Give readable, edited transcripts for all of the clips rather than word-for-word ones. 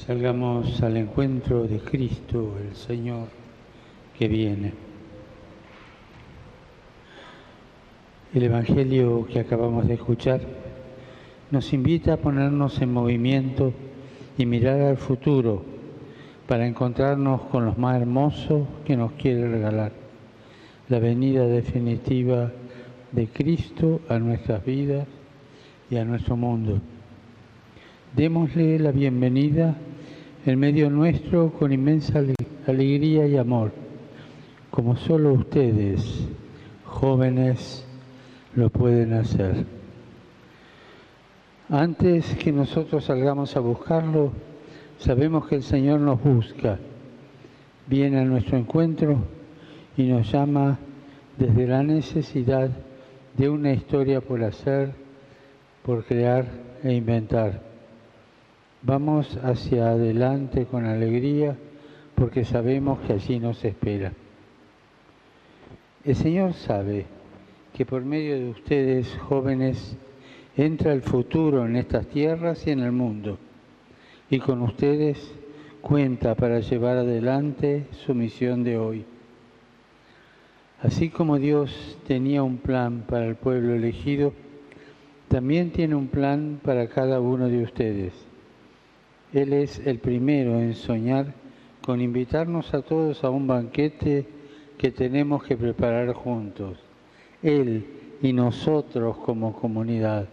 Salgamos al encuentro de Cristo, el Señor, que viene. El Evangelio que acabamos de escuchar nos invita a ponernos en movimiento y mirar al futuro para encontrarnos con lo más hermoso que nos quiere regalar, la venida definitiva de Cristo a nuestras vidas y a nuestro mundo. Démosle la bienvenida en medio nuestro con inmensa alegría y amor, como solo ustedes, jóvenes, lo pueden hacer. Antes que nosotros salgamos a buscarlo, sabemos que el Señor nos busca, viene a nuestro encuentro y nos llama desde la necesidad de una historia por hacer, por crear e inventar. Vamos hacia adelante con alegría porque sabemos que allí nos espera. El Señor sabe que por medio de ustedes, jóvenes, entra el futuro en estas tierras y en el mundo. Y con ustedes cuenta para llevar adelante su misión de hoy. Así como Dios tenía un plan para el pueblo elegido, también tiene un plan para cada uno de ustedes. Él es el primero en soñar con invitarnos a todos a un banquete que tenemos que preparar juntos. Él y nosotros como comunidad.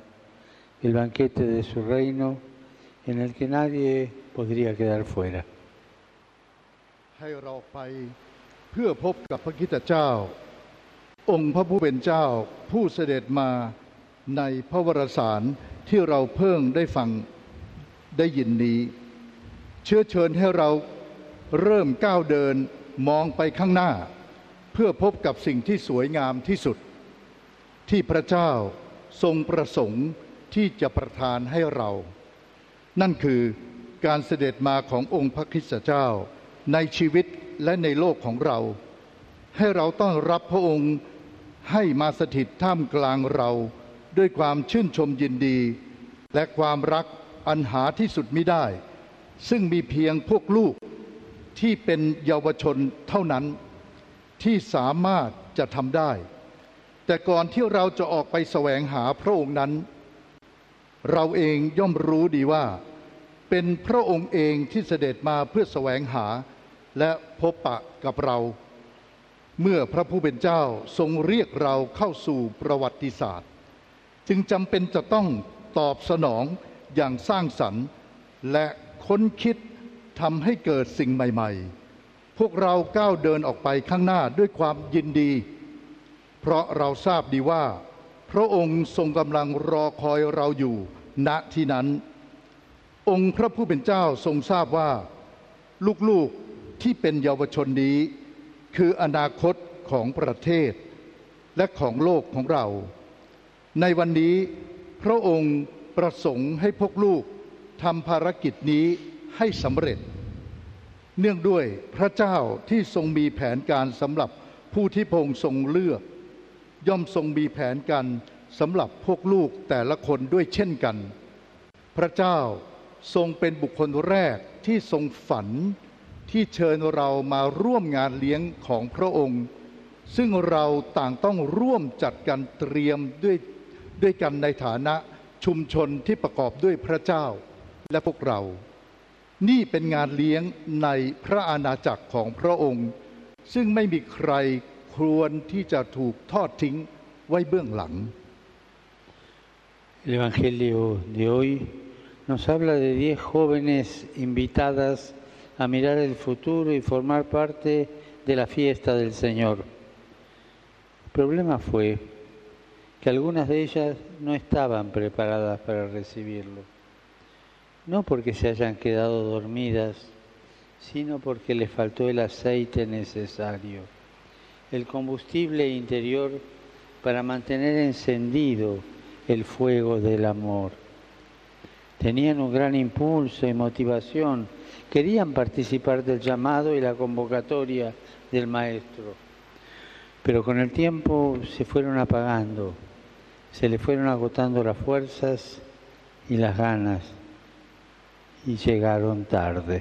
El banquete de su reino en el que nadie podría quedar fuera. ให้เราไปเพื่อพบกับพระคริสตเจ้าองค์พระผู้เป็นเจ้าผู้เสด็จมาในพระวรสารที่เราเพิ่งได้ฟังได้ยินนี้เชื้อเชิญให้เราเริ่มก้าวเดินมองไปข้างหน้าเพื่อพบกับสิ่งที่สวยงามที่สุดที่พระเจ้าทรงประสงค์ที่จะประทานให้เรานั่นคือการเสด็จมาขององค์พระคริสตเจ้าในชีวิตและในโลกของเราให้เราต้อนรับพระองค์ให้มาสถิตท่ามกลางเราด้วยความชื่นชมยินดีและความรักอันหาที่สุดมิได้ซึ่งมีเพียงพวกลูกที่เป็นเยาวชนเท่านั้นที่สามารถจะทำได้แต่ก่อนที่เราจะออกไปแสวงหาพระองค์นั้นเราเองย่อมรู้ดีว่าเป็นพระองค์เองที่เสด็จมาเพื่อแสวงหาและพบปะกับเราเมื่อพระผู้เป็นเจ้าทรงเรียกเราเข้าสู่ประวัติศาสตร์จึงจำเป็นจะต้องตอบสนองอย่างสร้างสรรค์และค้นคิดทำให้เกิดสิ่งใหม่ๆพวกเราก้าวเดินออกไปข้างหน้าด้วยความยินดีเพราะเราทราบดีว่าพระองค์ทรงกำลังรอคอยเราอยู่ณที่นั้นองค์พระผู้เป็นเจ้าทรงทราบว่าลูกๆที่เป็นเยาวชนนี้คืออนาคตของประเทศและของโลกของเราในวันนี้พระองค์ประสงค์ให้พวกลูกทำภารกิจนี้ให้สำเร็จเนื่องด้วยพระเจ้าที่ทรงมีแผนการสำหรับผู้ที่พระองค์ทรงเลือกย่อมทรงมีแผนการสำหรับพวกลูกแต่ละคนด้วยเช่นกันพระเจ้าทรงเป็นบุคคลแรกที่ทรงฝันที่เชิญเรามาร่วมงานเลี้ยงของพระองค์ซึ่งเราต่างต้องร่วมจัดการเตรียมด้วยกันในฐานะชุมชนที่ประกอบด้วยพระเจ้าและพวกเรานี่เป็นงานเลี้ยงในพระอาณาจักรของพระองค์ซึ่งไม่มีใครควรที่จะถูกทอดทิ้งไว้เบื้องหลัง El Evangelio de hoy nos habla de 10 jóvenes invitadas a mirar el futuro y formar parte de la fiesta del Señor. El problema fue que algunas de ellas no estaban preparadas para recibirlo, no porque se hayan quedado dormidas, sino porque les faltó el aceite necesario, el combustible interior para mantener encendido el fuego del amor. Tenían un gran impulso y motivación, querían participar del llamado y la convocatoria del Maestro, pero con el tiempo se fueron apagando, se les fueron agotando las fuerzas y las ganas. y llegaron tarde.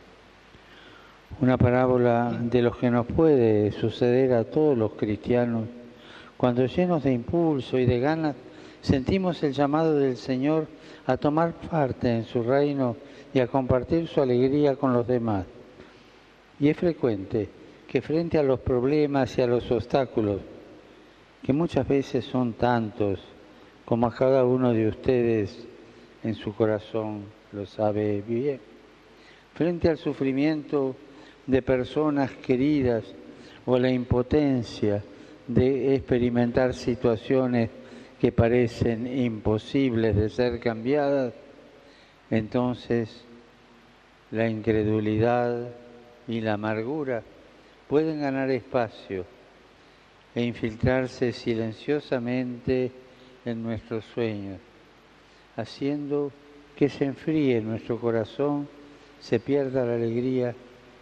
Una parábola de lo que nos puede suceder a todos los cristianos cuando, llenos de impulso y de ganas, sentimos el llamado del Señor a tomar parte en su reino y a compartir su alegría con los demás. Y es frecuente que frente a los problemas y a los obstáculos, que muchas veces son tantos como a cada uno de ustedes en su corazón lo sabe bien, frente al sufrimiento de personas queridas o la impotencia de experimentar situaciones que parecen imposibles de ser cambiadas, entonces la incredulidad y la amargura pueden ganar espacio e infiltrarse silenciosamente en nuestros sueños, haciendo que se enfríe nuestro corazón, se pierda la alegría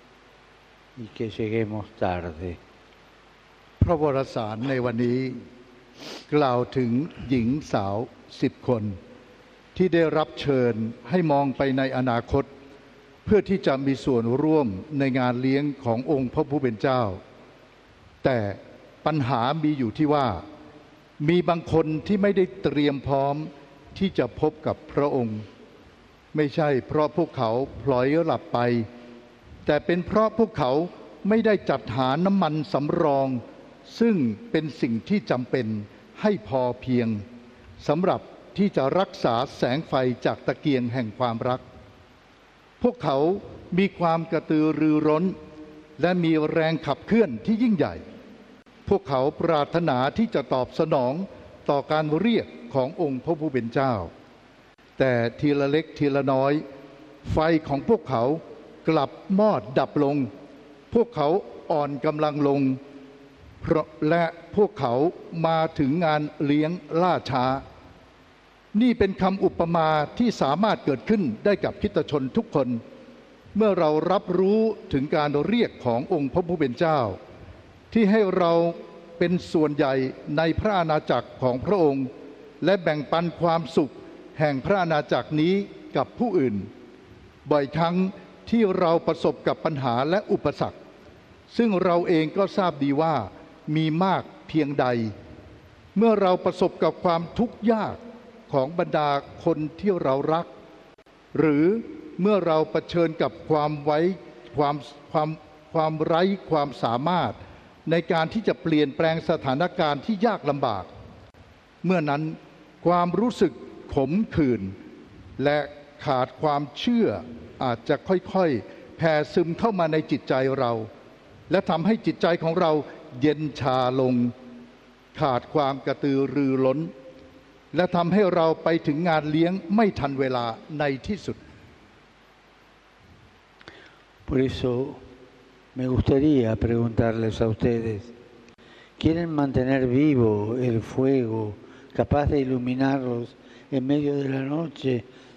y que lleguemos tarde. พระวรสารในวันนี้กล่าวถึงหญิงสาว10 คนที่ได้รับเชิญให้มองไปในอนาคตเพื่อที่จะมีส่วนร่วมในงานเลี้ยงขององค์พระผู้เป็นเจ้าแต่ปัญหามีอยู่ที่ว่ามีบางคนที่ไม่ได้เตรียมพร้อมที่จะพบกับพระองค์ไม่ใช่เพราะพวกเขาพลอยหลับไปแต่เป็นเพราะพวกเขาไม่ได้จัดหาน้ำมันสำรองซึ่งเป็นสิ่งที่จำเป็นให้พอเพียงสำหรับที่จะรักษาแสงไฟจากตะเกียงแห่งความรักพวกเขามีความกระตือรือร้นและมีแรงขับเคลื่อนที่ยิ่งใหญ่พวกเขาปรารถนาที่จะตอบสนองต่อการเรียกขององค์พระผู้เป็นเจ้าแต่ทีละเล็กทีละน้อยไฟของพวกเขากลับมอดดับลงพวกเขาอ่อนกำลังลงและพวกเขามาถึงงานเลี้ยงล่าช้านี่เป็นคำอุปมาที่สามารถเกิดขึ้นได้กับคริสตชนทุกคนเมื่อเรารับรู้ถึงการเรียกขององค์พระผู้เป็นเจ้าที่ให้เราเป็นส่วนใหญ่ในพระอาณาจักรของพระองค์และแบ่งปันความสุขแห่งพระอาณาจักรนี้กับผู้อื่นบ่อยครั้งที่เราประสบกับปัญหาและอุปสรรคซึ่งเราเองก็ทราบดีว่ามีมากเพียงใดเมื่อเราประสบกับความทุกข์ยากของบรรดาคนที่เรารักหรือเมื่อเราเผชิญกับความไร้ความสามารถในการที่จะเปลี่ยนแปลงสถานการณ์ที่ยากลำบากเมื่อนั้นความรู้สึกขมขื่นและขาดความเชื่ออาจจะค่อยๆแผ่ซึมเข้ามาในจิตใจเราและทำให้จิตใจของเราเย็นชาลงขาดความกระตือรือร้นและทำให้เราไปถึงงานเลี้ยงไม่ทันเวลาในที่สุด Por eso me gustaría preguntarles a ustedes, ¿quieren mantener vivo el fuego capaz de iluminarlos en medio de la noche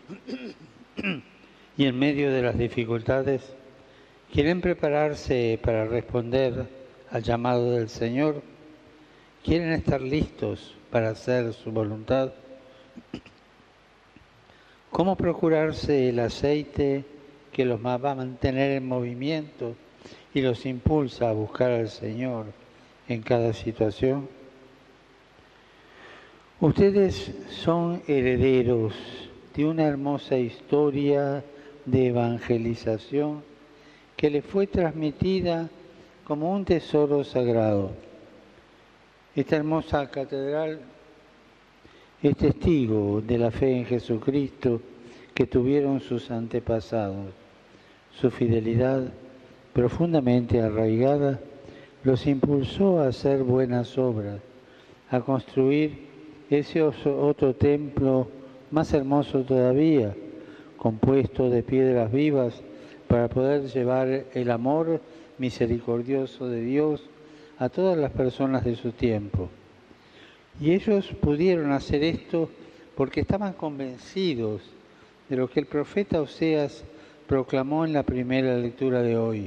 y en medio de las dificultades? ¿Quieren prepararse para responder al llamado del Señor? ¿Quieren estar listos para hacer su voluntad? ¿Cómo procurarse el aceite que los va a mantener en movimiento y los impulsa a buscar al Señor en cada situación? Ustedes son herederos de una hermosa historia de evangelización que les fue transmitida como un tesoro sagrado. Esta hermosa catedral es testigo de la fe en Jesucristo que tuvieron sus antepasados. Su fidelidad, profundamente arraigada, los impulsó a hacer buenas obras, a construir ese otro templo más hermoso todavía, compuesto de piedras vivas, para poder llevar el amor misericordioso de Dios a todas las personas de su tiempo. Y ellos pudieron hacer esto porque estaban convencidos de lo que el profeta Oseas proclamó en la primera lectura de hoy.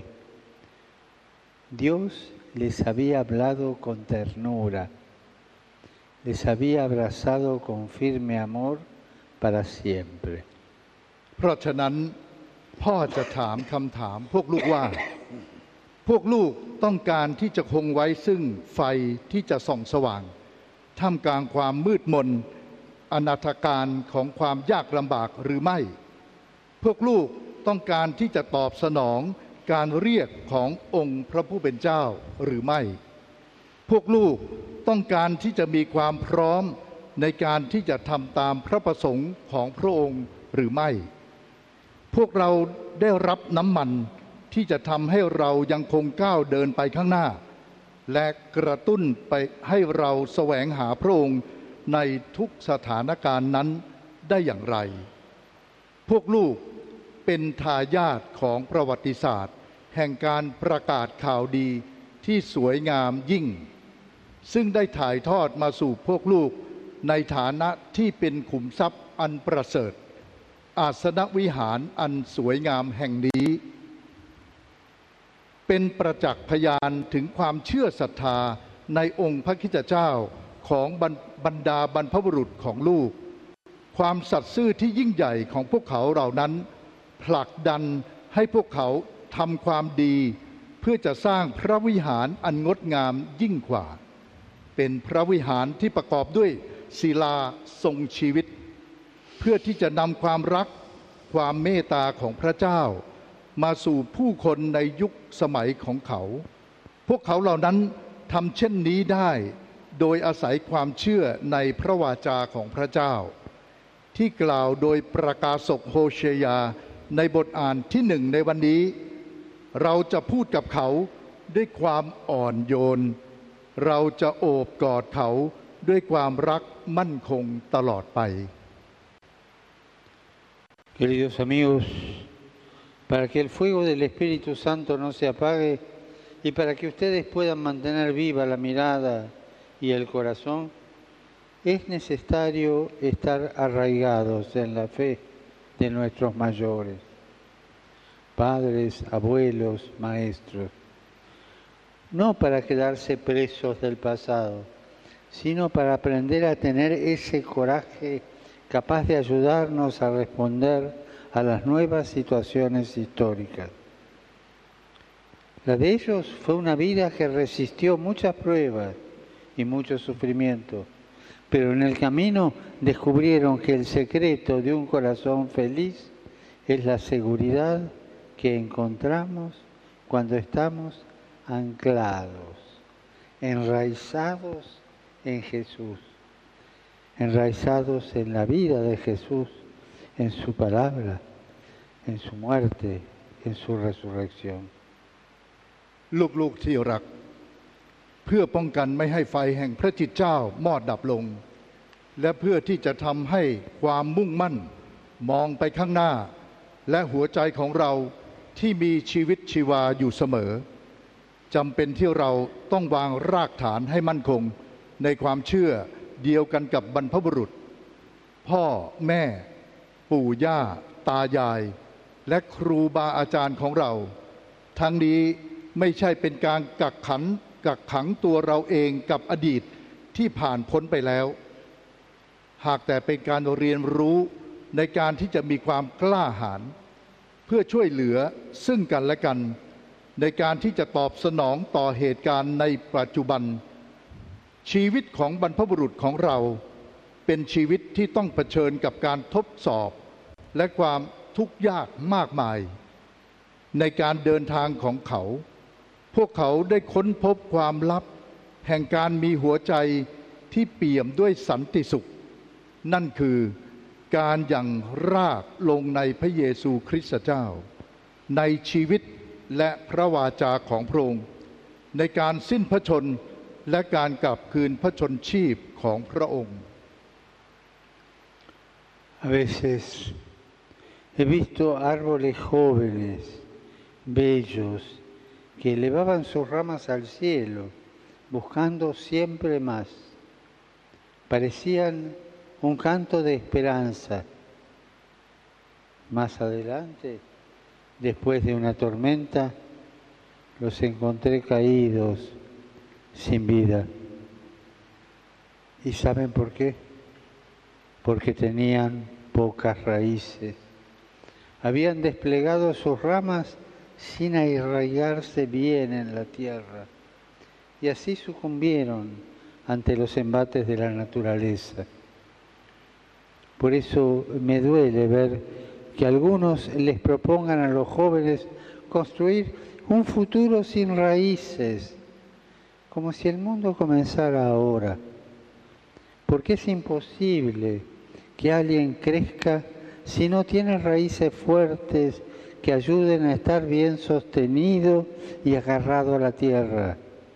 Dios les había hablado con ternura, les había abrazado con firme amor para siempre. เพราะฉะนั้นพ่อจะถามคำถามพวกลูกว่า พวกลูกต้องการที่จะคงไว้ซึ่งไฟที่จะส่องสว่างท่ามกลางความมืดมนอนาถการของความยากลำบากหรือไม่ พวกลูกต้องการที่จะตอบสนองการเรียกขององค์พระผู้เป็นเจ้าหรือไม่ พวกลูกต้องการที่จะมีความพร้อมในการที่จะทำตามพระประสงค์ของพระองค์หรือไม่ พวกเราได้รับน้ำมันที่จะทำให้เรายังคงก้าวเดินไปข้างหน้าและกระตุ้นไปให้เราแสวงหาพระองค์ในทุกสถานการณ์นั้นได้อย่างไร พวกลูกเป็นทายาทของประวัติศาสตร์แห่งการประกาศข่าวดีที่สวยงามยิ่งซึ่งได้ถ่ายทอดมาสู่พวกลูกในฐานะที่เป็นขุมทรัพย์อันประเสริฐอาสนวิหารอันสวยงามแห่งนี้เป็นประจักษ์พยานถึงความเชื่อศรัทธาในองค์พระคริสตเจ้าของบรรดาบรรพบุรุษของลูกความสัตย์ซื่อที่ยิ่งใหญ่ของพวกเขาเหล่านั้นผลักดันให้พวกเขาทำความดีเพื่อจะสร้างพระวิหารอันงดงามยิ่งกว่าเป็นพระวิหารที่ประกอบด้วยศิลาทรงชีวิตเพื่อที่จะนำความรักความเมตตาของพระเจ้ามาสู่ผู้คนในยุคสมัยของเขาพวกเขาเหล่านั้นทำเช่นนี้ได้โดยอาศัยความเชื่อในพระวาจาของพระเจ้าที่กล่าวโดยประกาศกโฮเชยาในบทอ่านที่หนึ่งในวันนี้เราจะพูดกับเขาด้วยความอ่อนโยนเราจะโอบกอดเขาด้วยความรักมั่นคงตลอดไป Queridos amigos, para que el fuego del Espíritu Santo no se apague y para que ustedes puedan mantener viva la mirada y el corazón, es necesario estar arraigados en la fe de nuestros mayores, padres, abuelos, maestros, no para quedarse presos del pasado, sino para aprender a tener ese coraje capaz de ayudarnos a responder a las nuevas situaciones históricas. La de ellos fue una vida que resistió muchas pruebas y mucho sufrimiento, pero en el camino descubrieron que el secreto de un corazón feliz es la seguridad que encontramos cuando estamos anclados, enraizados en Jesús, enraizados en la vida de Jesús, en su palabra, en su muerte, en su resurrección. ลูกๆที่รักเพื่อป้องกันไม่ให้ไฟแห่งพระจิตเจ้ามอดดับลงและเพื่อที่จะทำให้ความมุ่งมั่นมองไปข้างหน้าและหัวใจของเราที่มีชีวิตชีวาอยู่เสมอจำเป็นที่เราต้องวางรากฐานให้มั่นคงในความเชื่อเดียวกันกับบรรพบุรุษพ่อแม่ปู่ย่าตายายและครูบาอาจารย์ของเราทั้งนี้ไม่ใช่เป็นการกักขังตัวเราเองกับอดีตที่ผ่านพ้นไปแล้วหากแต่เป็นการเรียนรู้ในการที่จะมีความกล้าหาญเพื่อช่วยเหลือซึ่งกันและกันในการที่จะตอบสนองต่อเหตุการณ์ในปัจจุบันชีวิตของบรรพบุรุษของเราเป็นชีวิตที่ต้องเผชิญกับการทดสอบและความทุกข์ยากมากมายในการเดินทางของเขาพวกเขาได้ค้นพบความลับแห่งการมีหัวใจที่เปี่ยมด้วยสันติสุขนั่นคือการยังรากลงในพระเยซูคริสต์เจ้าในชีวิตและพระวาจาของพระองค์ในการสิ้นพระชนม์และการกลับคืนพระชนชีพของพระองค์ A veces he visto árboles jóvenes, bellos, que elevaban sus ramas al cielo, buscando siempre más. Parecían un canto de esperanza. Más adelante, después de una tormenta, los encontré caídos, sin vida. ¿Y saben por qué? Porque tenían pocas raíces, Habían desplegado sus ramas sin arraigarse bien en la tierra y así sucumbieron ante los embates de la naturaleza. Por eso me duele ver que algunos les propongan a los jóvenes construir un futuro sin raíces, como si el mundo comenzara ahora. Porque es imposible que alguien crezca si no tiene raíces fuertes que ayuden a estar bien sostenido y agarrado a la tierra.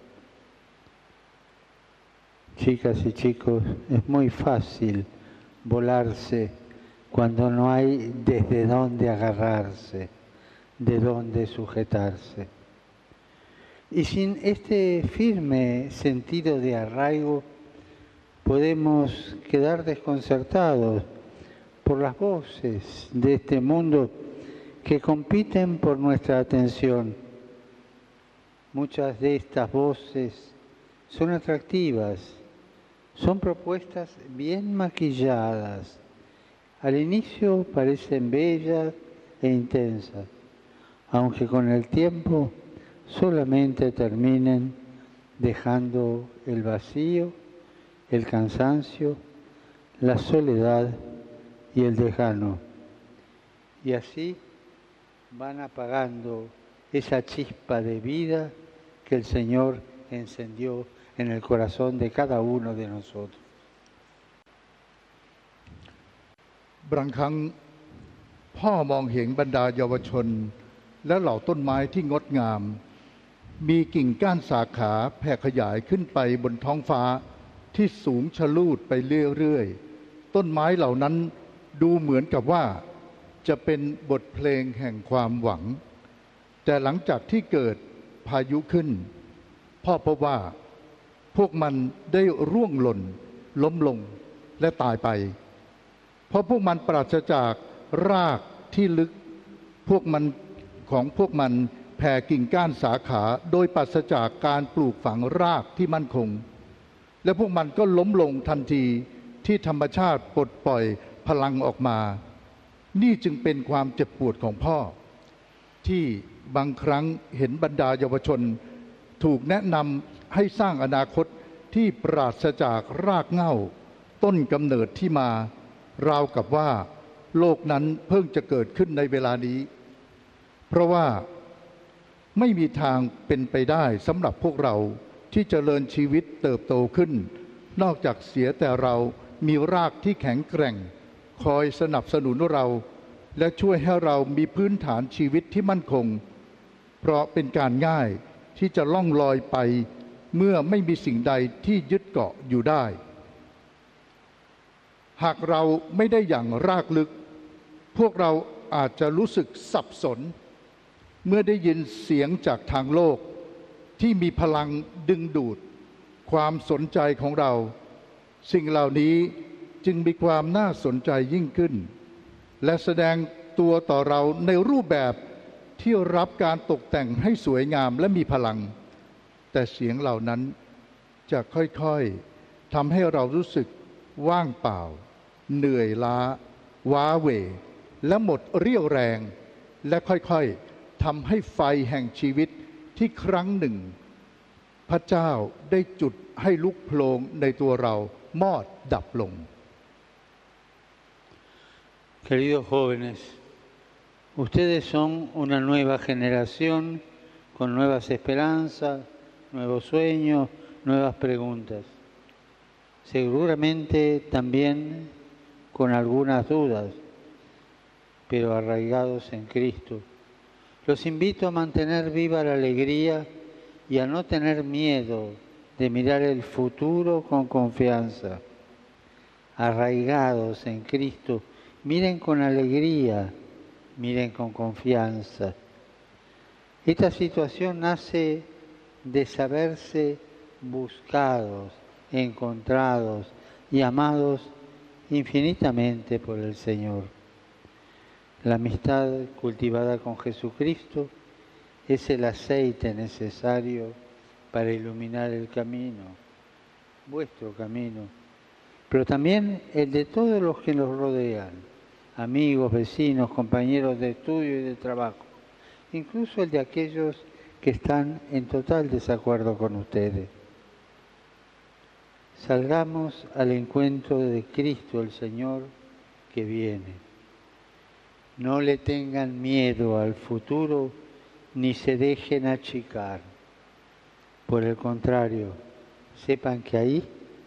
Chicas y chicos, es muy fácil volarse cuando no hay desde dónde agarrarse, de dónde sujetarse. Y sin este firme sentido de arraigo, podemos quedar desconcertados por las voces de este mundo que compiten por nuestra atención. Muchas de estas voces son atractivas, son propuestas bien maquilladas. Al inicio parecen bellas e intensas, aunque con el tiempo solamente terminen dejando el vacío, el cansancio, la soledad y el desgano. Y así van apagando esa chispa de vida que el Señor encendió en el corazón de cada uno de nosotros. บางครั้งพ่อมองเห็นบรรดาเยาวชนและเหล่าต้นไม้ที่งดงามมีกิ่งก้านสาขาแผ่ขยายขึ้นไปบนท้องฟ้าที่สูงชะลูดไปเรื่อยๆต้นไม้เหล่านั้นดูเหมือนกับว่าจะเป็นบทเพลงแห่งความหวังแต่หลังจากที่เกิดพายุขึ้นพ่อพบว่าพวกมันได้ร่วงหล่นล้มลงและตายไปเพราะพวกมันปราศจากรากที่ลึกพวกมันแผ่กิ่งก้านสาขาโดยปราศจากการปลูกฝังรากที่มั่นคงและพวกมันก็ล้มลงทันทีที่ธรรมชาติปลดปล่อยพลังออกมานี่จึงเป็นความเจ็บปวดของพ่อที่บางครั้งเห็นบรรดาเยาวชนถูกแนะนำให้สร้างอนาคตที่ปราศจากรากเหง้าต้นกำเนิดที่มาราวกับว่าโลกนั้นเพิ่งจะเกิดขึ้นในเวลานี้เพราะว่าไม่มีทางเป็นไปได้สำหรับพวกเราที่เจริญชีวิตเติบโตขึ้นนอกจากเสียแต่เรามีรากที่แข็งแกร่งคอยสนับสนุนเราและช่วยให้เรามีพื้นฐานชีวิตที่มั่นคงเพราะเป็นการง่ายที่จะล่องลอยไปเมื่อไม่มีสิ่งใดที่ยึดเกาะอยู่ได้หากเราไม่ได้อย่างรากลึกพวกเราอาจจะรู้สึกสับสนเมื่อได้ยินเสียงจากทางโลกที่มีพลังดึงดูดความสนใจของเราสิ่งเหล่านี้จึงมีความน่าสนใจยิ่งขึ้นและแสดงตัวต่อเราในรูปแบบที่รับการตกแต่งให้สวยงามและมีพลังแต่เสียงเหล่านั้นจะค่อยๆทำให้เรารู้สึกว่างเปล่าเหนื่อยล้าว้าเหวและหมดเรี่ยวแรงและค่อยๆทำให้ไฟแห่งชีวิตที่ครั้งหนึ่งพระเจ้าได้จุดให้ลุกโผลงในตัวเรามอดดับลง Queridos jóvenes, ustedes son una nueva generación con nuevas esperanzas, nuevos sueños, nuevas preguntas. Seguramente también con algunas dudas, pero arraigados en Cristo. Los invito a mantener viva la alegría y a no tener miedo de mirar el futuro con confianza. Arraigados en Cristo, miren con alegría, miren con confianza. Esta situación nace de saberse buscados, encontrados y amados infinitamente por el Señor. La amistad cultivada con Jesucristo es el aceite necesario para iluminar el camino, vuestro camino, pero también el de todos los que nos rodean, amigos, vecinos, compañeros de estudio y de trabajo, incluso el de aquellos que están en total desacuerdo con ustedes. Salgamos al encuentro de Cristo el Señor que viene. No le tengan miedo al futuro ni se dejen achicar. Por el contrario, sepan que ahí,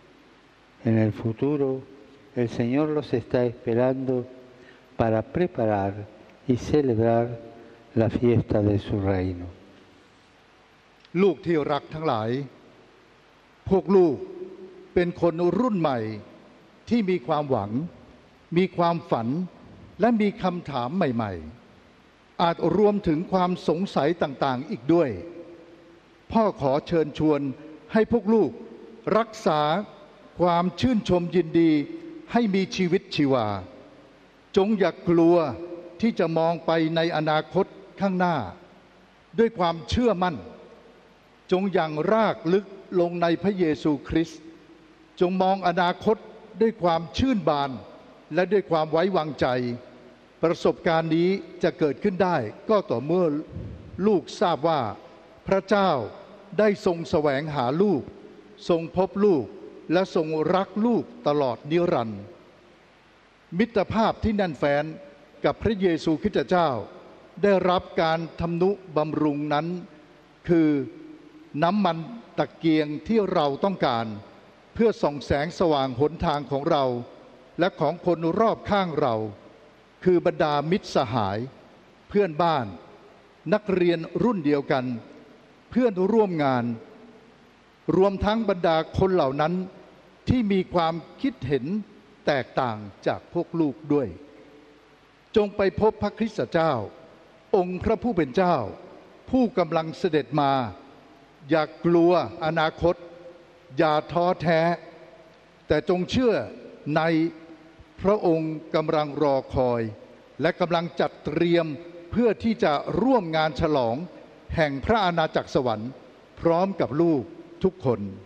en el futuro, el Señor los está esperando para preparar y celebrar la fiesta de su reino. ลูกที่รักทั้งหลายพวกลูกเป็นคนรุ่นใหม่ที่มีความหวังมีความฝันและมีคำถามใหม่ๆอาจรวมถึงความสงสัยต่างๆอีกด้วยพ่อขอเชิญชวนให้พวกลูกรักษาความชื่นชมยินดีให้มีชีวิตชีวาจงอย่ากลัวที่จะมองไปในอนาคตข้างหน้าด้วยความเชื่อมั่นจงยังรากลึกลงในพระเยซูคริสต์จงมองอนาคตด้วยความชื่นบานและด้วยความไว้วางใจประสบการณ์นี้จะเกิดขึ้นได้ก็ต่อเมื่อลูกทราบว่าพระเจ้าได้ทรงแสวงหาลูกทรงพบลูกและทรงรักลูกตลอดนิรันดร์มิตรภาพที่แน่นแฟ้นกับพระเยซูคริสต์เจ้าได้รับการทำนุบำรุงนั้นคือน้ำมันตะเกียงที่เราต้องการเพื่อส่องแสงสว่างหนทางของเราและของคนรอบข้างเราคือบรรดามิตรสหายเพื่อนบ้านนักเรียนรุ่นเดียวกันเพื่อนร่วมงานรวมทั้งบรรดาคนเหล่านั้นที่มีความคิดเห็นแตกต่างจากพวกลูกด้วยจงไปพบพระคริสต์เจ้าองค์พระผู้เป็นเจ้าผู้กำลังเสด็จมาอย่ากลัวอนาคตอย่าท้อแท้แต่จงเชื่อในพระองค์กำลังรอคอยและกำลังจัดเตรียมเพื่อที่จะร่วมงานฉลองแห่งพระอาณาจักรสวรรค์พร้อมกับลูกทุกคน